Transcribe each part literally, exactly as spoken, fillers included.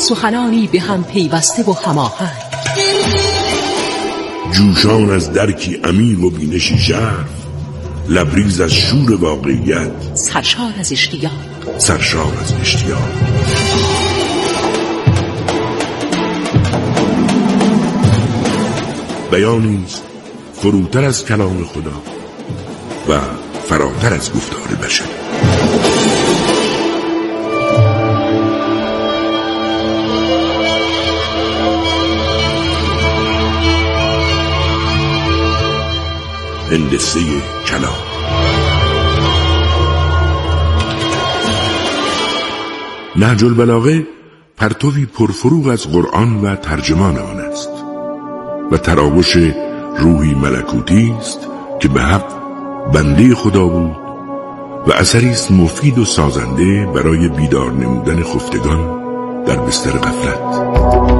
سخنانی به هم پیوسته و هماهنگ، جوشان از درکی عمیق و بینشی ژرف، لبریز از شور واقعیت، سرشار از اشتیاق، سرشار از اشتیاق. بیانی است فروتر از کلام خدا و فراتر از گفتار بشر. هندسه کلام. نهج البلاغه پرتوی پرفروغ از قرآن و ترجمان آن است و تراوش روحی ملکوتی است که به حق بنده خدا بود و اثری است مفید و سازنده برای بیدار نمودن خفتگان در بستر غفلت.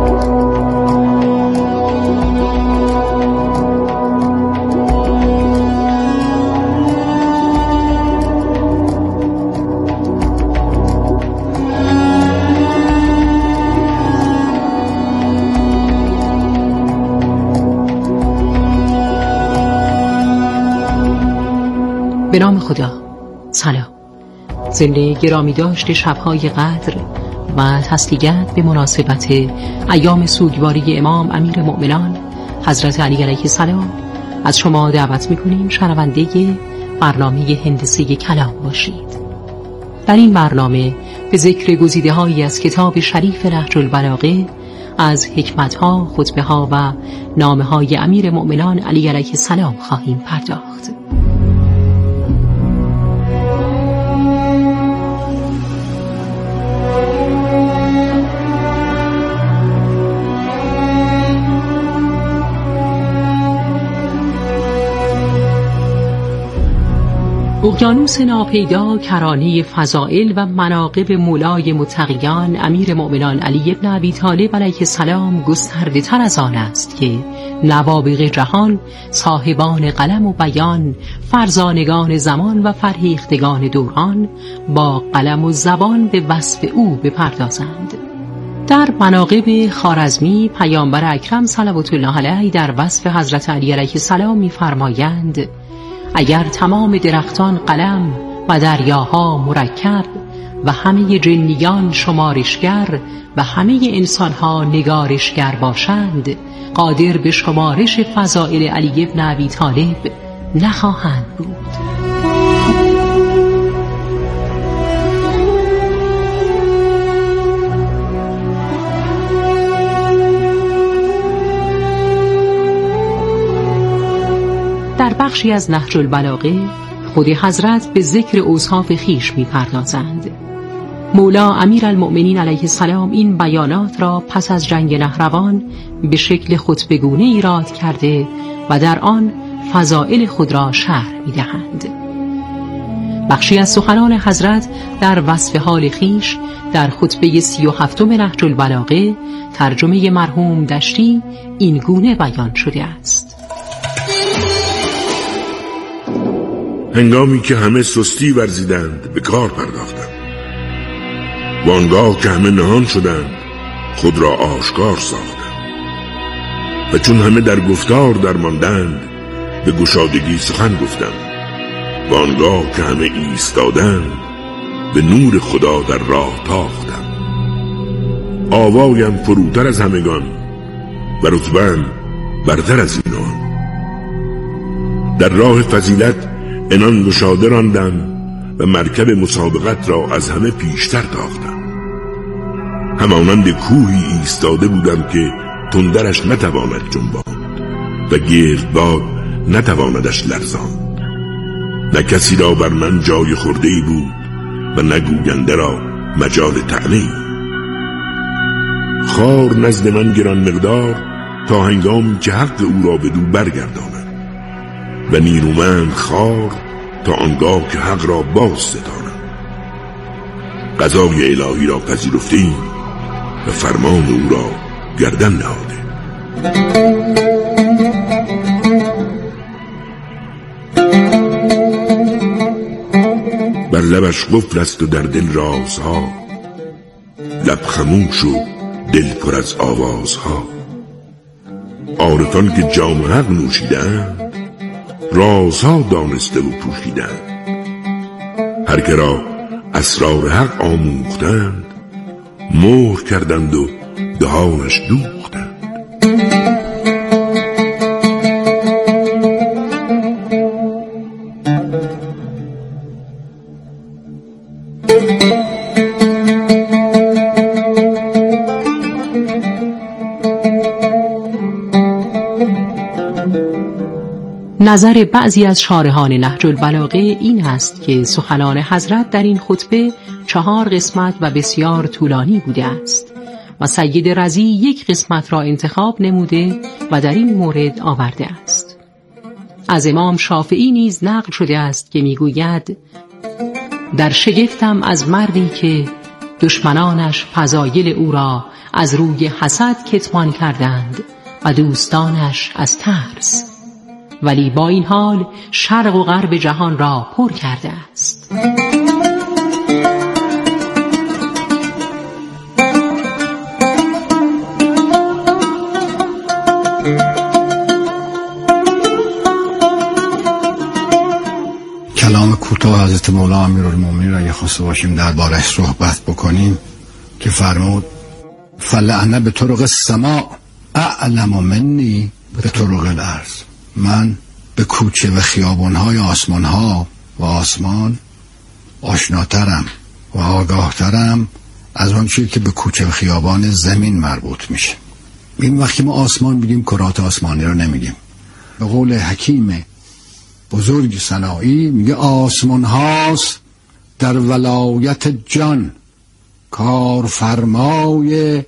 به نام خدا. سلام. ضمن گرامی داشت شب‌های قدر و تسلیت به مناسبت ایام سوگواری امام امیر مؤمنان حضرت علی علیه السلام از شما دعوت می‌کنیم شنونده برنامه هندسه کلام باشید. در این برنامه به ذکر گزیده‌هایی از کتاب شریف نهج البلاغه از حکمت‌ها، خطبه‌ها و نامه‌های امیر مؤمنان علی علیه السلام خواهیم پرداخت. اقیانوس ناپیدا کرانه فضائل و مناقب مولای متقیان امیر مؤمنان علی ابن ابی طالب علیه السلام گسترده تر از آن است که نوابغ جهان، صاحبان قلم و بیان، فرزانگان زمان و فرهیختگان دوران با قلم و زبان به وصف او بپردازند. در مناقب خوارزمی پیامبر اکرم صلوات الله علیه در وصف حضرت علی علیه السلام می‌فرمایند: اگر تمام درختان قلم و دریاها مرکب و همه جنیان شمارشگر و همه انسانها نگارشگر باشند، قادر به شمارش فضائل علی ابن ابی طالب نخواهند بود. در بخشی از نهج البلاغه خود حضرت به ذکر اوصاف خویش می‌پردازند. مولا امیرالمؤمنین علیه السلام این بیانات را پس از جنگ نهروان به شکل خطبه‌گونه ایراد کرده و در آن فضائل خود را شرح می‌دهند. بخشی از سخنان حضرت در وصف حال خویش در خطبه سی و هفتم نهج البلاغه ترجمه مرحوم دشتی این گونه بیان شده است: هنگامی که همه سستی ورزیدند به کار پرداختم، وانگاه که همه نهان شدند خود را آشکار ساختم، و چون همه در گفتار درماندند به گشادگی سخن گفتم، وانگاه که همه ایستادند به نور خدا در راه تاختم. آوایم فروتر از همگان و رتبه‌ام برتر از اینان. در راه فضیلت عنان گشاده راندم و مرکب مسابقت را از همه پیشتر تاختم. همانند کوهی ایستاده بودم که تندرش نتواند جنباند و گردباد نتواندش لرزاند. نه کسی را بر من جای خورده‌ای بود و نه گوینده را مجال طعنه‌ای. خار نزد من گران مقدار تا هنگامی که حق او را بدو برگرداند و نیرومند خار تا آنگاه که حق را باز ستانم. قضای الهی را پذیرفتیم و فرمان او را گردن نهاده. بر لبش قفل است و در دل رازها، لب خموش و دل پر از آوازها. عارفان که جام حق نوشیدند، رازها دانسته و پوشیدند. هر که را اسرار حق آموختند، مهر کردند و دهانش دوختند. نظر بعضی از شارحان نهج البلاغه این است که سخنان حضرت در این خطبه چهار قسمت و بسیار طولانی بوده است و سید رضی یک قسمت را انتخاب نموده و در این مورد آورده است. از امام شافعی نیز نقل شده است که میگوید: در شگفتم از مردی که دشمنانش فضایل او را از روی حسد کتمان کردند و دوستانش از ترس، ولی با این حال شرق و غرب جهان را پر کرده است. کلام کوتاه حضرت مولا امیرالمومنین را یه خواسته باشیم دربارش صحبت بکنیم که فرمود: فلعنه به طرق السماء اعلم منی به طرق الارض. من به کوچه و خیابانهای آسمانها و آسمان آشناترم و آگاهترم از آن چیزی که به کوچه و خیابان زمین مربوط میشه. این وقتی ما آسمان میگیم کرات آسمانی رو نمیگیم. به قول حکیم بزرگ سنایی میگه آسمان هاست در ولایت جان، کارفرمای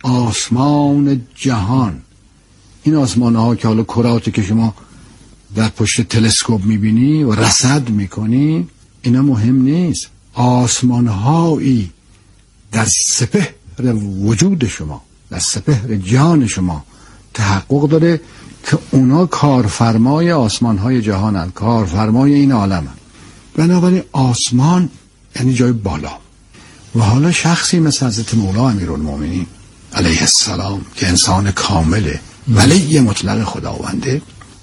آسمان جهان. این آسمان ها که حالا کراتی که شما در پشت تلسکوپ میبینی و رصد میکنی، اینا مهم نیست. آسمان هایی در سپهر وجود شما، در سپهر جان شما تحقق داره که اونا کارفرمای آسمان های جهانن، کارفرمای این عالمن. بنابراین آسمان یعنی جای بالا. و حالا شخصی مثل حضرت مولا امیرالمومنین علیه السلام که انسان کامله، ولی مطلق خداونده،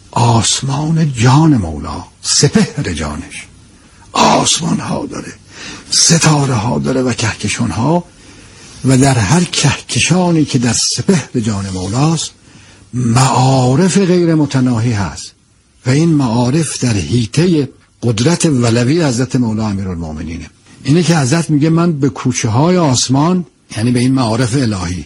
آسمان جان مولا، سپهر جانش آسمان ها داره، ستاره ها داره و کهکشان ها، و در هر کهکشانی که در سپهر جان مولاست معارف غیر متناهی هست و این معارف در حیطه قدرت ولوی حضرت مولا امیرالمومنینه. اینه که حضرت میگه من به کوچه های آسمان، یعنی به این معارف الهی،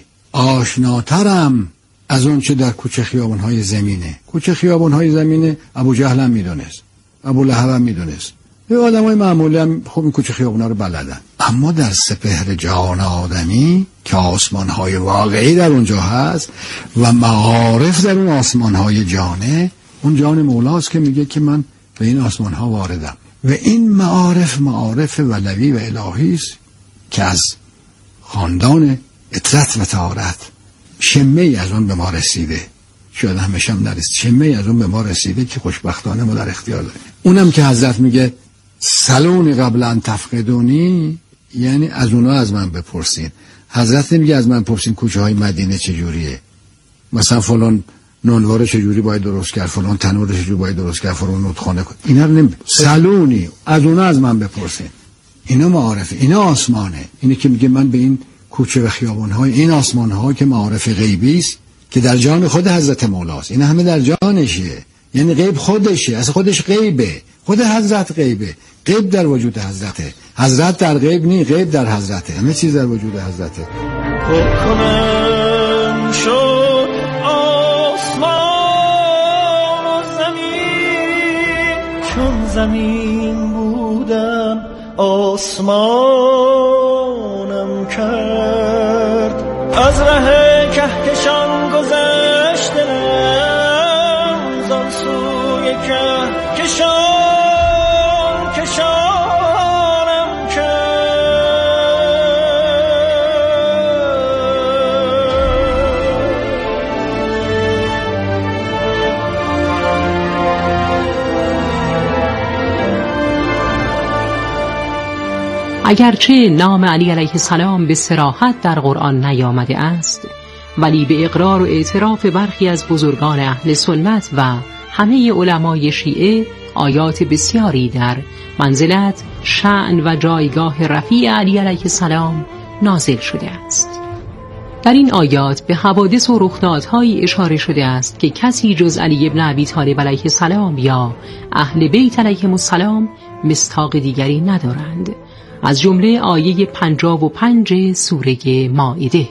آشناترم از اون چه در کوچه خیابان های زمینه. کوچه خیابان های زمینه ابو جهل هم میدونست، ابو لهب هم میدونست، یه آدم های معمولی هم خوب این کوچه خیابان ها رو بلدن. اما در سپهر جان آدمی که آسمان های واقعی در اونجا هست و معارف در اون آسمان های جانه، اون جان مولاست که میگه که من به این آسمان ها واردم. و این معارف معارف ولوی و الهی است که از خاندان اطرت و طهارت شمه ای از اون به ما رسیده، شاید همیشه هم نرسید، شمه ای از اون به ما رسیده که خوشبختانه ما در اختیار داریم. اونم که حضرت میگه سلونی قبل ان تفقدونی، یعنی از اونا از من بپرسین. حضرت نمیگه از من پرسین کوچه های مدینه چجوریه، مثلا فلان نونوار چجوری باید درست کرد، فلان تنور چجوری باید درست کرد، فلان نودخانه کن. اینا رو نمیگه. سلونی، از اونا از من بپرسین. اینا معارفه، اینا آسمانه. اینه که میگه من به این کوچه و خیابان‌های این آسمان‌ها که معارف غیبی است که در جان خود حضرت مولاست، اینا همه در جانشه، یعنی غیب خودشه، اصلا خودش غیبه، خود حضرت غیبه، غیب در وجود حضرته، حضرت در غیب نی، غیب در حضرته، همه چیز در وجود حضرته. کنم شد آسمان و زمین، چون زمین بودم آسمانم کرد، از ره کهکشان گذشتم، زان سوی کهکشان کشانم کرد. اگرچه نام علی علیه السلام به صراحت در قرآن نیامده است، ولی به اقرار و اعتراف برخی از بزرگان اهل سنت و همه علمای شیعه آیات بسیاری در منزلت، شأن و جایگاه رفیع علی علیه السلام نازل شده است. در این آیات به حوادث و رخدادهایی اشاره شده است که کسی جز علی ابن ابی طالب علیه السلام یا اهل بیت علیهم السلام مصداق دیگری ندارند، از جمله آیه پنجاه و پنج سوره مائده.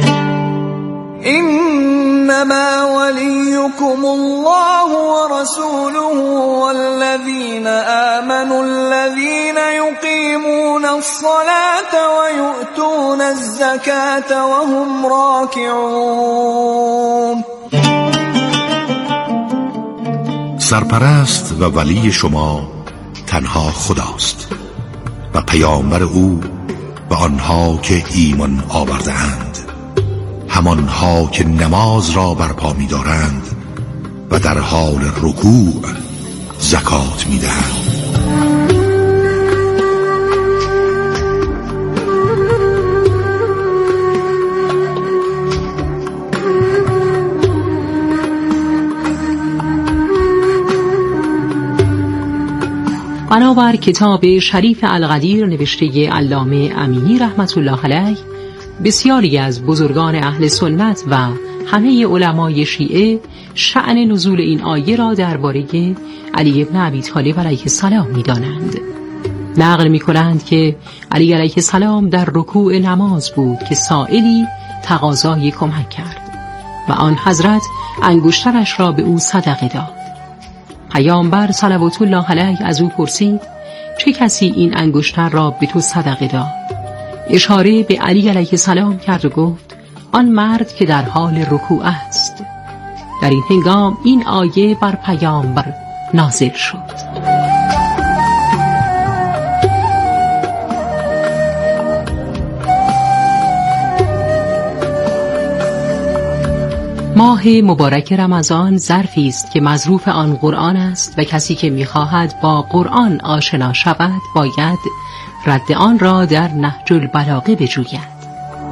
انما وليكم الله ورسوله والذين آمنوا الذين يقيمون الصلاة ويؤتون الزكاة وهم راكعون. سرپرست و ولی شما تنها خداست و پیامبر او و آنها که ایمان آورده‌اند، همانها که نماز را برپا می دارند و در حال رکوع زکات می دهند. بنابر کتاب شریف القدیر نوشته علامه امینی رحمت الله علیه، بسیاری از بزرگان اهل سنت و همه علمای شیعه شأن نزول این آیه را درباره علی ابن ابی طالب علیه السلام می دانند. نقل می کنند که علی علیه السلام در رکوع نماز بود که سائلی تقاضای کمک کرد و آن حضرت انگشترش را به او صدقه داد. پیامبر صلوات الله علیه از او پرسید چه کسی این انگشتر را به تو صدقه داد؟ اشاره به علی علیه السلام کرد و گفت آن مرد که در حال رکوع است. در این هنگام این آیه بر پیامبر نازل شد. ماه مبارک رمضان ظرفی است که مظروف آن قرآن است و کسی که می‌خواهد با قرآن آشنا شود باید رد آن را در نهج البلاغه بجوید.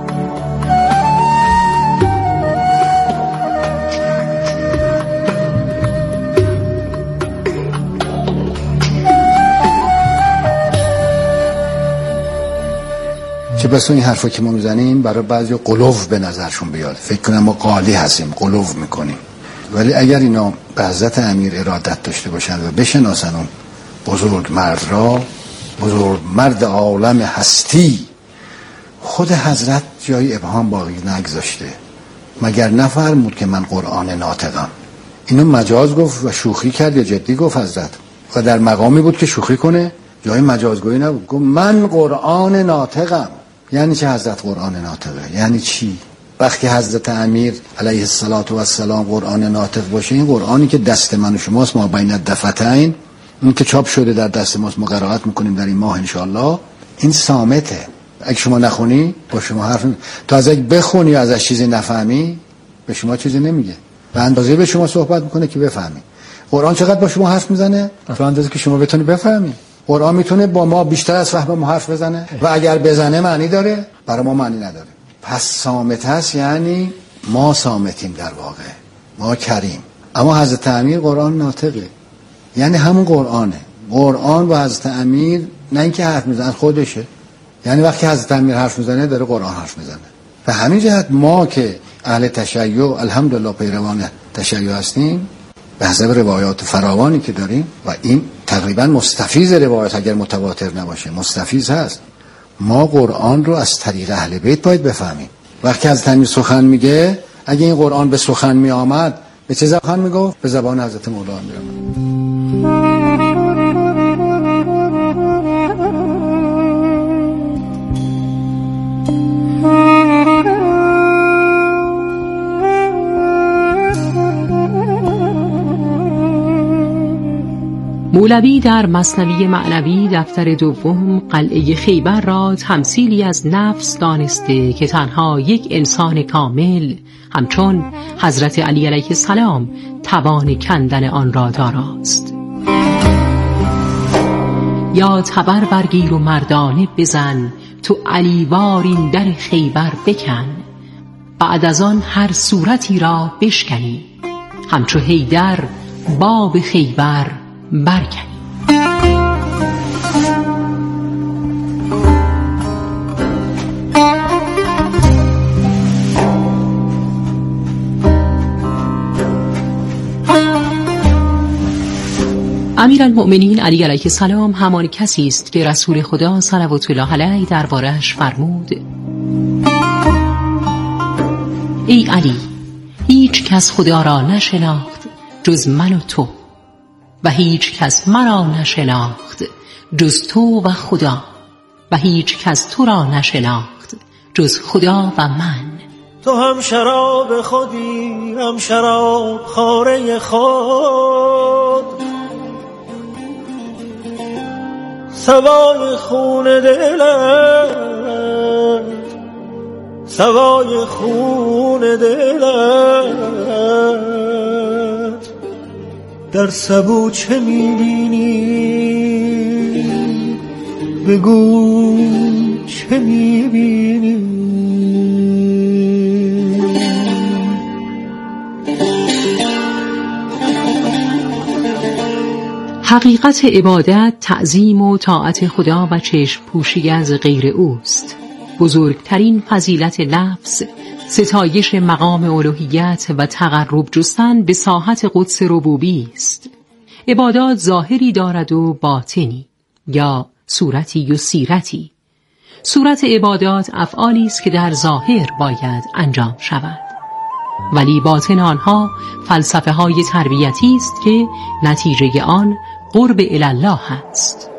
چه بسا این حرفا که ما میزنیم برای بعضی قلوف به نظرشون بیاد، فکر کنم ما قالی هستیم، قلوف میکنیم. ولی اگر اینا به حضرت امیر ارادت داشته باشند و بشناسن اون بزرگ مرد را، بزرگ مرد عالم هستی، خود حضرت جای ابهام باقی نگذاشته. مگر نفرمود که من قرآن ناطقم؟ اینو مجاز گفت و شوخی کرد یا جدی گفت حضرت؟ و در مقامی بود که شوخی کنه، جای مجازگویی نبود. گفت من قرآن ناطقم. یعنی چه حضرت قرآن ناطقه؟ یعنی چی؟ وقتی حضرت امیر علیه السلام قرآن ناطق باشه، این قرآنی که دست من و شماست، ما بین الدفتین، این که چاپ شده در دست ماست، ما قرائت میکنیم در این ماه انشاءالله، این صامته. اگه شما نخونی با شما حرف نمی... تا از اگه بخونی و ازش چیزی نفهمی به شما چیزی نمیگه، به اندازه به شما صحبت میکنه که بفهمی. قرآن چقدر با شما حرف میزنه؟ به اندازه که شما بتونی بفهمی. قرآن میتونه با ما بیشتر از فهم ما حرف بزنه و اگر بزنه معنی داره، برای ما معنی نداره. پس صامت هست، یعنی ما صامتیم در واقع، ما کریم. اما حضرت امیر قرآن ناطقه، یعنی همون قرآنه. قرآن با حضرت امیر نه اینکه حرف میزنه، خودشه. یعنی وقتی حضرت امیر حرف میزنه داره قرآن حرف میزنه. به همین جهت ما که اهل تشیع الحمدلله پیروان تشیع هستیم، به حسب روایات فراوانی که داریم و این تقریبا مستفیض روایات، اگر متواتر نباشه مستفیض هست، ما قرآن رو از طریق اهل بیت باید بفهمیم. وقتی حضرت امیر سخن میگه، اگه این قرآن به سخن می آمد به چه زبان میگفت؟ به زبان حضرت مولانا می آمد. مولوی در مثنوی معنوی دفتر دوم قلعه خیبر را تمثیلی از نفس دانسته که تنها یک انسان کامل همچون حضرت علی علیه السلام توان کندن آن را داراست. یا تبر برگیر و مردانه بزن، تو علیوار این در خیبر بکن. بعد از آن هر صورتی را بشکنی، همچو حیدر باب خیبر برکنی. امیرالمؤمنین علی علیه السلام همان کسی است که رسول خدا صلوات الله علیه درباره‌اش فرمود: ای علی، هیچ کس خدا را نشناخت جز من و تو، و هیچ کس مرا نشناخت جز تو و خدا، و هیچ کس تو را نشناخت جز خدا و من. تو هم شراب خودی، هم شراب خواره خود، سوای خون دلت، سوای خون دلت. در سبو چه میبینی؟ بگو چه میبینی؟ حقیقت عبادت تعظیم و طاعت خدا و چشم پوشی از غیر اوست. بزرگترین فضیلت لفظ ستایش مقام الوهیت و تقرب جستن به ساحت قدس ربوبی است. عبادات ظاهری دارد و باطنی، یا صورتی و سیرتی. صورت عبادات افعالی است که در ظاهر باید انجام شود، ولی باطن آنها فلسفه های تربیتی است که نتیجه آن قرب الالله است.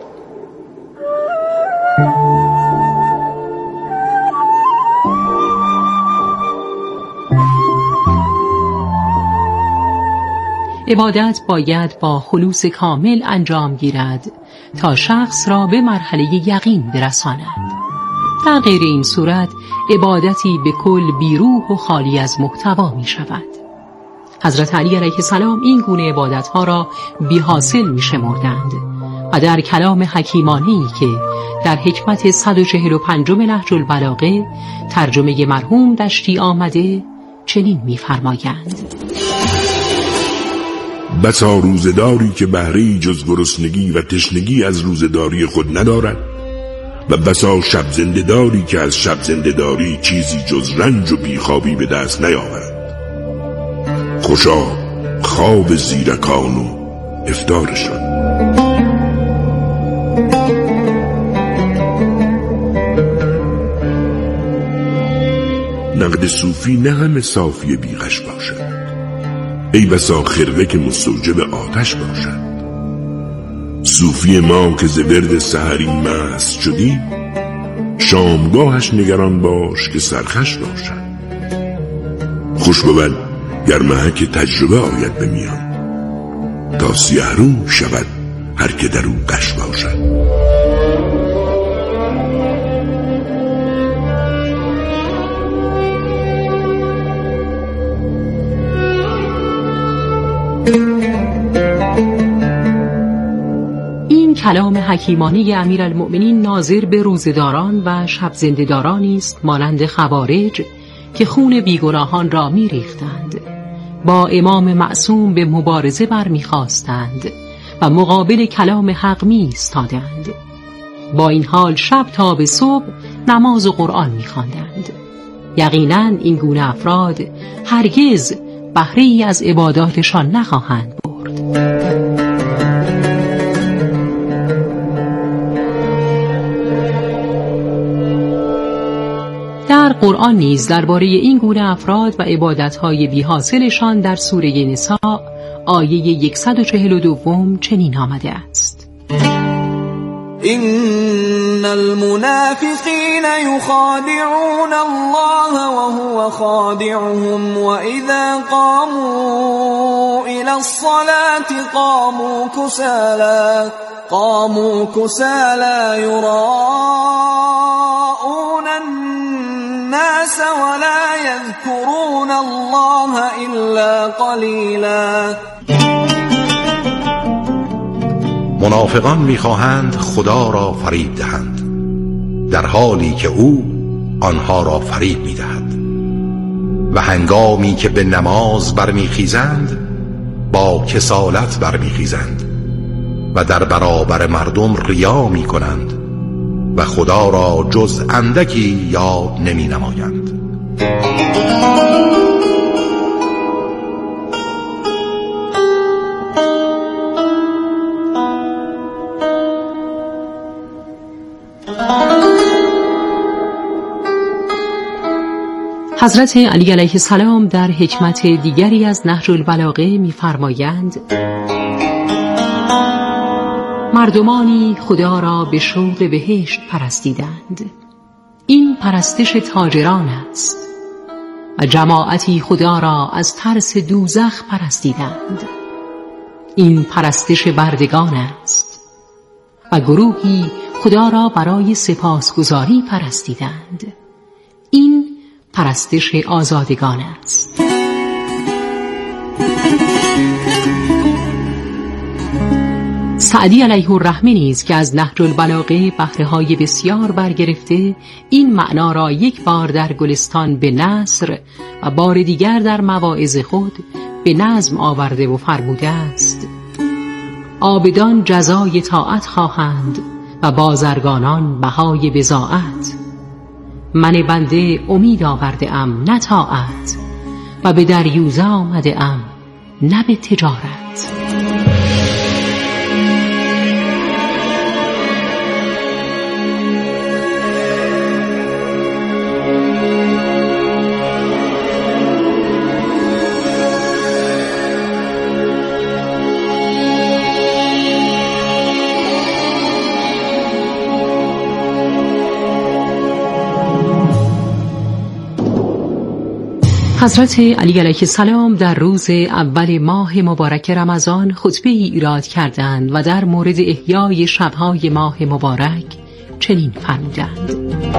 عبادت باید با خلوص کامل انجام گیرد تا شخص را به مرحله یقین برساند. در غیر این صورت عبادتی به کل بیروح و خالی از محتوا می شود. حضرت علی علیه السلام این گونه عبادتها را بی حاصل می شمردند و در کلام حکیمانه‌ای که در حکمت صد و چهل و پنجم نهج البلاغه ترجمه مرحوم دشتی آمده چنین می فرمایند: بسا روزداری که بهره‌ای جز گرسنگی و تشنگی از روزداری خود ندارد، و بسا شب زنده‌داری که از شب زنده‌داری چیزی جز رنج و بیخوابی به دست نیاورد. خوشا خواب زیرکان و افطارشان. نقد صوفی نه همه صافی بیغش باشد، ای بسا خرقه که مستوجب آتش باشد. صوفی ما که ز ورد سحری مست شدی، شامگاهش نگران باش که سرخش باشد. خوش بود گر محک تجربه آید به میان، تا سیه رو شود هر که در او غش باشد. این کلام حکیمانه امیرالمؤمنین ناظر به روزداران و شب زنده‌دارانی است مانند خوارج که خون بیگناهان را می‌ریختند، با امام معصوم به مبارزه برمی‌خواستند و مقابل کلام حق می‌ایستادند. با این حال شب تا به صبح نماز و قرآن می‌خواندند. یقیناً این گونه افراد هرگز بهره‌ای از عباداتشان نخواهند برد. در قرآن نیز درباره این گونه افراد و عبادت‌های بی‌حاصلشان در سوره نساء آیه صد و چهل و دو چنین آمده است: إن المنافقين يخادعون الله وهو خادعهم وإذا قاموا إلى الصلاة قاموا كسالى قاموا كسالى يراءون الناس ولا يذكرون الله إلا قليلا. منافقان می‌خواهند خدا را فریب دهند، در حالی که او آنها را فریب می‌دهد. و هنگامی که به نماز برمیخیزند با کسالت برمیخیزند و در برابر مردم ریا می‌کنند و خدا را جز اندکی یاد نمی‌نمایند. حضرت علی علیه السلام در حکمت دیگری از نهج البلاغه می‌فرمایند: مردمانی خدا را به شوق بهشت پرستیدند، این پرستش تاجران است، و جماعتی خدا را از ترس دوزخ پرستیدند، این پرستش بردگان است، و گروهی خدا را برای سپاسگزاری پرستیدند، این پرستش آزادگان است. سعدی علیه الرحمه نیز که از نهج البلاغه بهره‌های بسیار برگرفته این معنا را یک بار در گلستان به نثر و بار دیگر در مواعظ خود به نظم آورده و فرموده است: عابدان جزای طاعت خواهند و بازرگانان بهای بضاعت. من بنده امید آورده ام نه طاعت، و به دریوزه آمده ام نه به تجارت. حضرت علی علیه السلام در روز اول ماه مبارک رمضان خطبه ای ایراد کردند و در مورد احیای شبهای ماه مبارک چنین فرمودند: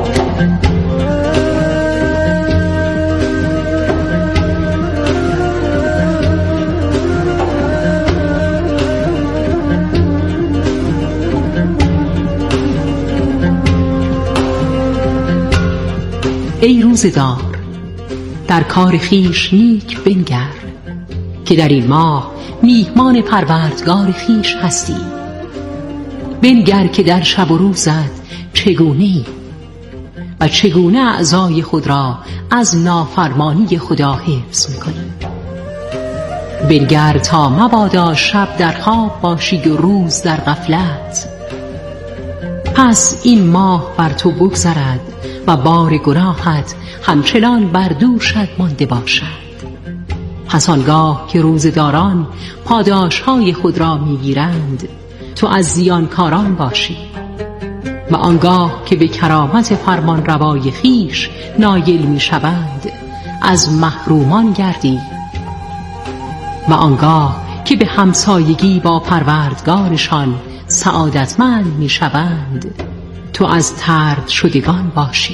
ای روزدار، در کار خیش نیک بنگر که در این ماه میهمان پروردگار خیش هستی. بنگر که در شب و روزت چگونه‌ای و چگونه اعضای خود را از نافرمانی خدا حفظ می‌کنی. بنگر تا مبادا شب در خواب باشی و روز در غفلت. پس این ماه بر تو بگذرد و بار گناهت همچنان بر دوشت مانده باشد. پس آنگاه که روزداران پاداشهای خود را میگیرند تو از زیانکاران باشی، و آنگاه که به کرامت فرمان روای خیش نایل میشوند از محرومان گردی، و آنگاه که به همسایگی با پروردگارشان سعادتمند میشوند تو از طرد شدگان باشی.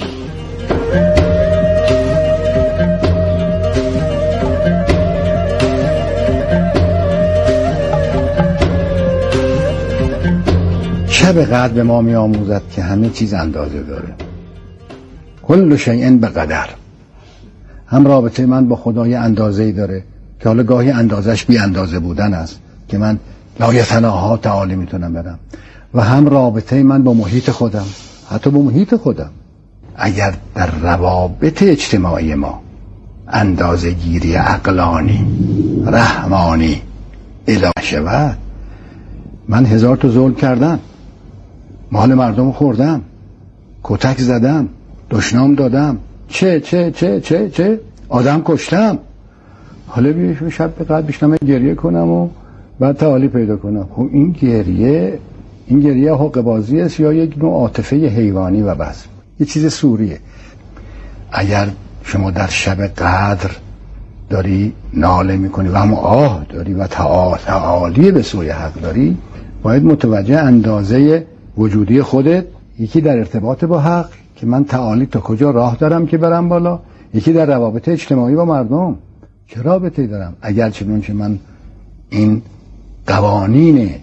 شب قدر به ما می آموزد که همه چیز اندازه داره. کل شیء به قدر. هم رابطه من با خدا یه اندازه‌ای داره که حالا گاهی اندازش بی اندازه بودن است که من لایتناها تعالی میتونم برم، و هم رابطه من با محیط خودم، حتی با محیط خودم. اگر در روابط اجتماعی ما اندازه گیری عقلانی رحمانی اله شود، من هزار تا ظلم کردم، مال مردم خوردم، کتک زدم، دشنام دادم، چه چه چه چه چه آدم کشتم، حالا بیشم شب به قدر بیشتم گریه کنم و بعد تعالی پیدا کنم. خب این گریه این گریه حق بازی است یا یک نوع عاطفه حیوانی و بس، یه چیز سوریه. اگر شما در شب قدر داری ناله میکنی و هم آه داری و تعالی به سوی حق داری، باید متوجه اندازه وجودی خودت، یکی در ارتباط با حق که من تعالی تا کجا راه دارم که برم بالا، یکی در روابط اجتماعی با مردم چه رابطه‌ای دارم. اگر چنانچه من این قوانین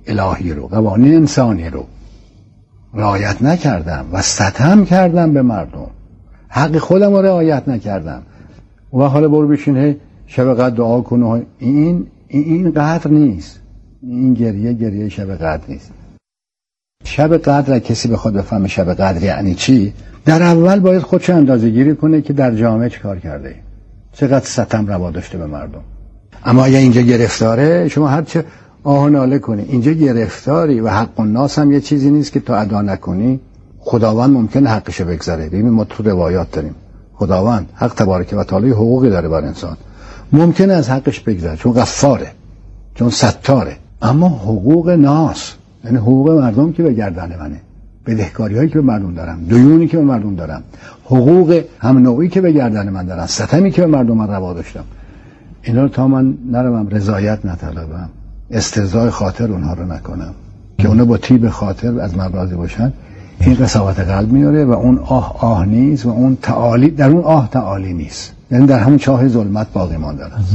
الهی رو، قوانین انسانی رو رعایت نکردم و ستم کردم به مردم، حق خودم رو رعایت نکردم و حالا برو بشین شب قدر دعا کن و این این قدر نیست. این گریه گریه شب قدر نیست. شب قدر کسی بخواد بفهمه شب قدر یعنی چی، در اول باید خودش اندازه گیری کنه که در جامعه چه کار کرده، چقدر ستم روا داشته به مردم. اما اگه اینجا گرفتاره، شما هر چه آه ناله کنی اینجا گرفتاری و حق الناس هم یه چیزی نیست که تو ادا نکنی خداوند ممکنه حقشو بگذاره. ببین ما تو روایات داریم خداوند حق تبارک و تعالی حقوقی داره بر انسان، ممکنه از حقش بگذره چون غفاره، چون ستاره. اما حقوق ناس یعنی حقوق مردم که به گردن منه، بدهکاری هایی که به مردم دارم، دیونی که به مردم دارم، حقوق هم نوعی که به گردن من دارن، ستمی که به مردم من روا داشتم، اینا رو تا من نروم رضایت نطلبم، استرضای خاطر اونها رو نکنم که اونا با طیب خاطر از من راضی باشن، این قساوت قلب میاره و اون آه آه نیست و اون تعالی در اون آه تعالی نیست، یعنی در همون چاه ظلمت باقی مانده است.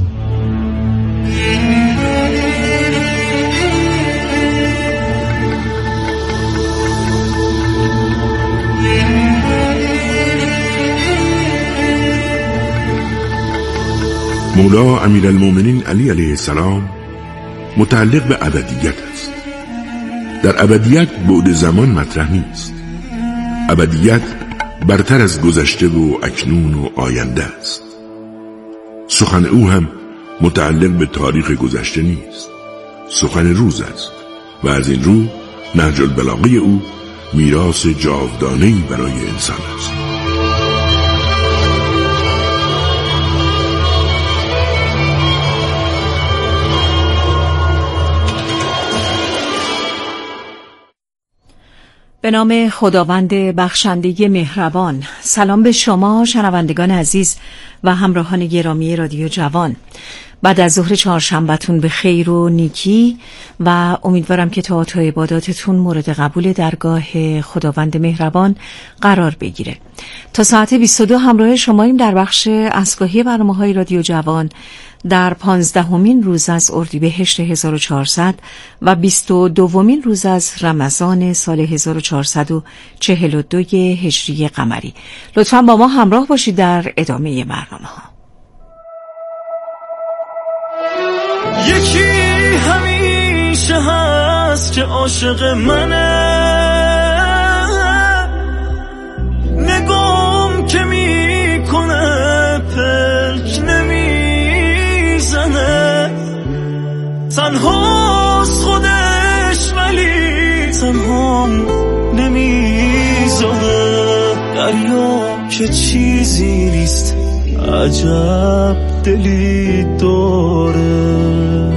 مولا امیرالمومنین علی علیه السلام متعلق به ابدیت است. در ابدیت بعد زمان مطرح نیست. ابدیت برتر از گذشته و اکنون و آینده است. سخن او هم متعلق به تاریخ گذشته نیست، سخن روز است و از این رو نهج البلاغه او میراث جاودانه‌ای برای انسان است. به نام خداوند بخشنده مهربان. سلام به شما شنوندگان عزیز و همراهان گرامی رادیو جوان. بعد از ظهر چهارشنبه‌تون به خیر و نیکی و امیدوارم که طاعات و عباداتتون مورد قبول درگاه خداوند مهربان قرار بگیره. تا ساعت بیست و دو همراه شماییم در بخش اسکاهی برنامه‌های رادیو جوان در پانزدهمین روز از اردیبهشت هزار و چهارصد و بیست و دومین روز از رمضان سال هزار و چهارصد و چهل و دو هجری قمری. لطفاً با ما همراه باشید در ادامه برنامه‌ها. یکی همیشه هست که عاشق منه، نگام که میکنه پلک نمیزنه، تنهاست خودش ولی تنهام نمیزنه، دریا که چیزی نیست عجب دلی داره.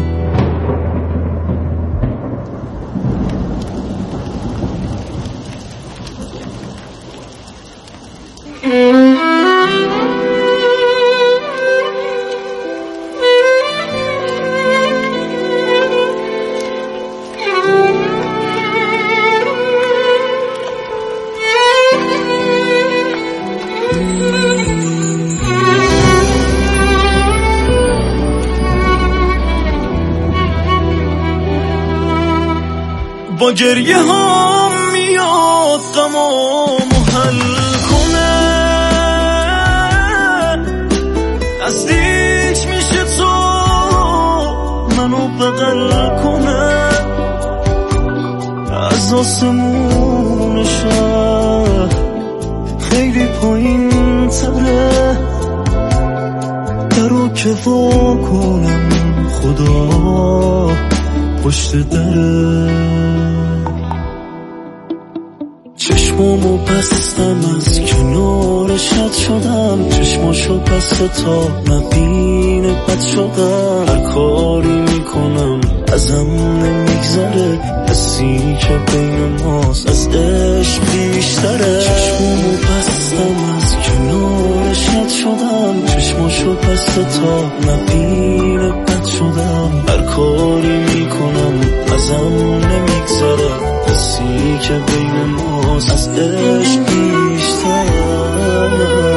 با گریه هم میاد غمام حل کنه، نزدیک میشه تو منو بغل کنه، از آسمون شهر خیلی پایین تره، درو که وا کنم خدا پشت دره، چشمامو بستم از کنارش رد شدم، چشماشو بسته تا نبینه بد شدم، هر کاری میکنم ازم نمیگذره، حسی که بین ماست از عشق بیشتره، چشمامو بستم از کنارش رد شدم، چشماشو بسته تا نبینه بد شدم، هر کاری میکنم ازم نمیگذره، حسی که بین ماست از عشق بیشتر.